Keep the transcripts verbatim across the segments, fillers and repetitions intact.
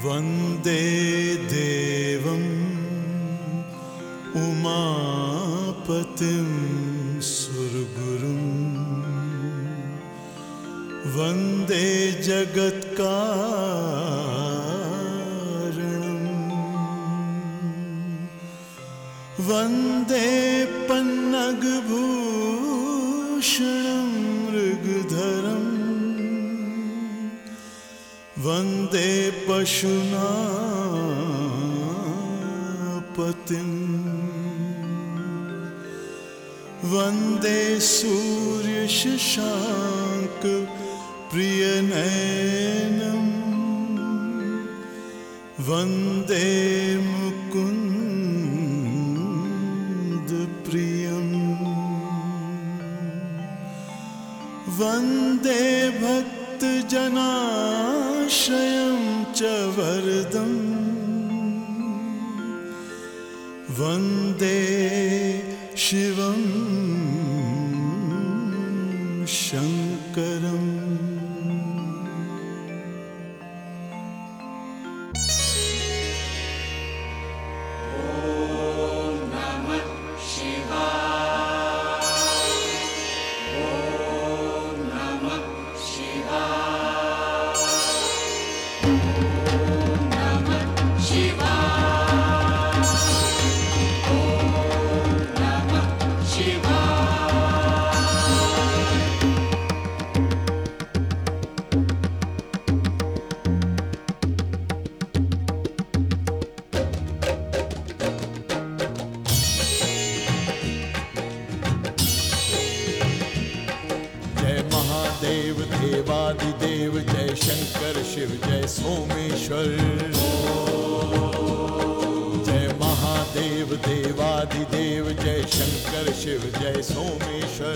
वन्दे देवम् उमापतिं सुरगुरुम् वन्दे जगत्कारणम् वन्दे पन्नगभूषणं मृगधरम् वन्दे पशुनापतिम् वन्दे सूर्यशशाङ्क प्रियनयनम् वन्दे मुकुन्द प्रियम् वन्दे भक्तजनाश्रयं च वरदम् वन्दे शिवं शङ्करम्। देव देवादिदेव जय शंकर शिव जय सोमेश्वर। जय महादेव देवादिदेव जय शंकर शिव जय सोमेश्वर।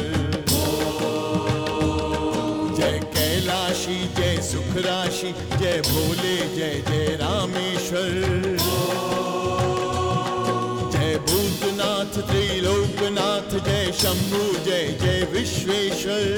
जय कैलाशी जय सुखराशि जय भोले जय जय रामेश्वर। जय भूतनाथ त्रिलोकनाथ जय शंभु जय जय विश्वेश्वर।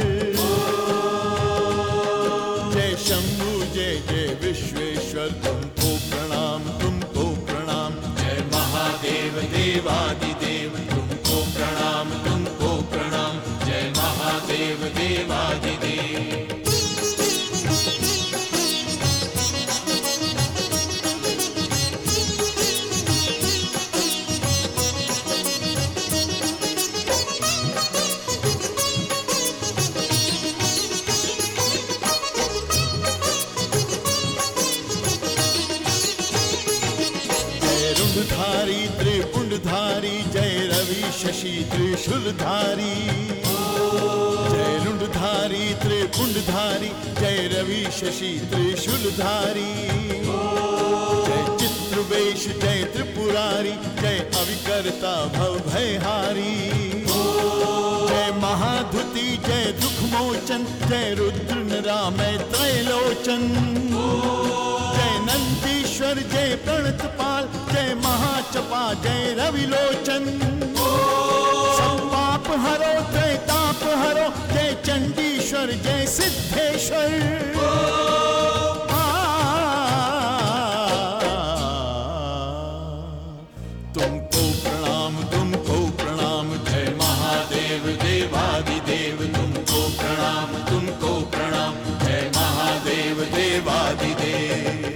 जय शंभु जय जय विश्वेश्वर तुमको प्रणाम तुमको प्रणाम। जय महादेव देवादिदेव तुमको प्रणाम तुमको प्रणाम। जय महादेव देवादिदेव। धारी त्रिपुंडधारी जय रवि शशि त्रिशूलधारी। जय रुंडधारी त्रिपुंडधारी जय रवि शशि त्रिशूलधारी। जय चित्रवेश जय त्रिपुरारी जय अविकर्ता भवभयहारी। जय महाधुति जय दुखमोचन जय रुद्र निरामय त्रैलोचन। जय नंदीश्वर जय प्रणतपाल जय महाचपा जय रविलोचन। सब पाप हरो जय ताप हरो जय चंडीश्वर जय सिद्धेश्वर। तुमको प्रणाम तुमको प्रणाम। जय महादेव देवादिदेव तुमको प्रणाम तुमको प्रणाम। जय महादेव देवादिदेव।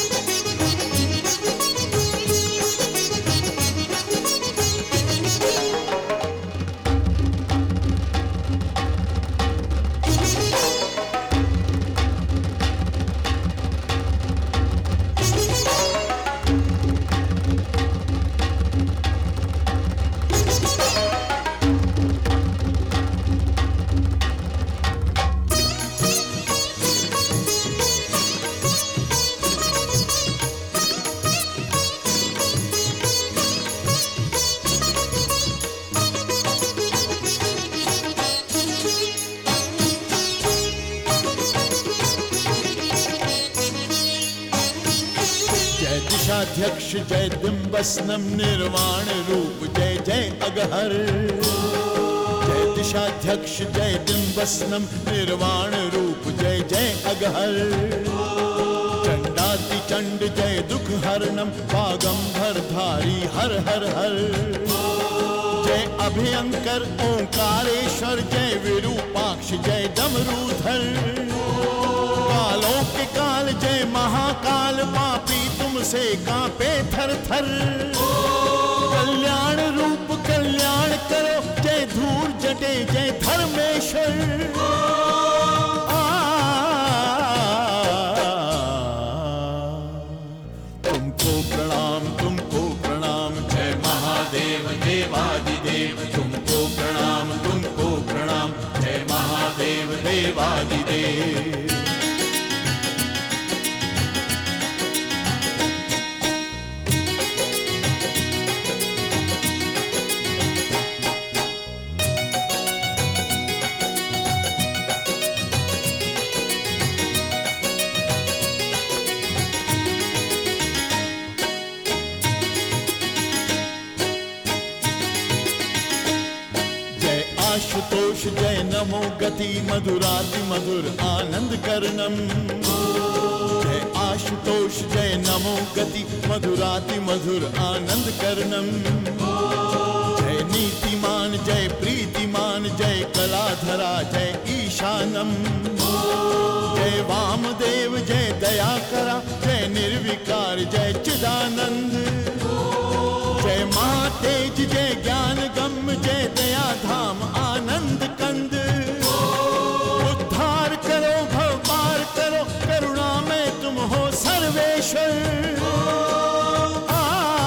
दिशाध्यक्ष जय बिंबस्नम निर्वाण रूप जय जय अगहर। जय दिशाध्यक्ष जय बिंबस्नम निर्वाण रूप जय जय अगहर। चंडाति चंड जय हरणम वागंभरधारी हर हर हर। जय अभयंकर ओंकारेश्वर जय विरूपाक्ष जय डमरूधर। कालों के काल जय महाकाल पापी तुमसे कांपे थर थर। कल्याण रूप कल्याण करो जय धूर जटे जय धर्मेश्वर। आ, तुमको प्रणाम तुमको प्रणाम जय महादेव देवादिदेव। तुमको प्रणाम तुमको प्रणाम जय महादेव देवादिदेव। आशुतोष जय नमो गति मधुराति मधुर आनंद करनम। जय आशुतोष जय नमो गति मधुराति मधुर आनंद करनम। जय नीतिमान जय प्रीतिमान जय कलाधरा जय ईशानम। जय वामदेव जय दयाकरा जय निर्विकार जय चिदानंद। जय महातेज जय ज्ञान गम जय दया धाम आनंद कंद। उद्धार करो भव पार करो करुणा में तुम हो सर्वेश्वर। आ,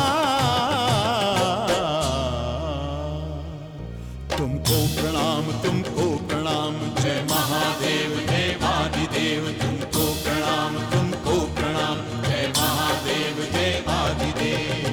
तुमको प्रणाम तुमको प्रणाम जय महादेव देवादिदेव। तुमको प्रणाम तुमको प्रणाम जय महादेव देवादिदेव।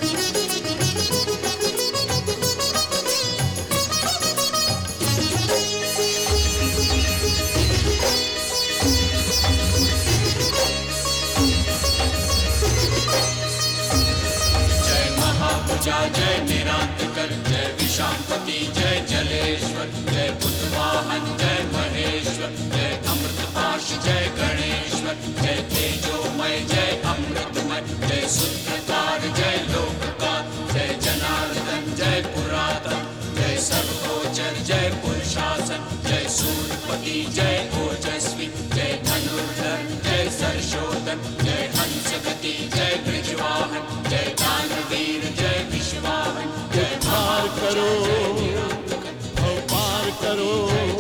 जय निरांतकर जय विशांपति जय जलेश्वर जय बुद्धवाहन जय महेश्वर जय अमृतपाश जय गणेश्वर जय तेजोमय जय अमृतमय जय सूत्रकार जय लोककार जय जनार्दन जय पुरातन जय सर्वगोचर जय पुरुषासन जय सूर्यपति जय ओजस्वी जय धनुर्धर जय सरशोधन जय हंसगति जय ब्रजवाहन जय दानवीर जय विश्वाहन जय पार करो भव पार करो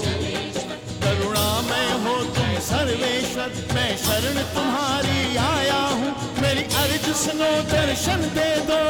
करुणामय हो तुम सर्वेश्वर। मैं शरण तुम्हारी आया हूँ मेरी अर्ज सुनो दर्शन दे दो।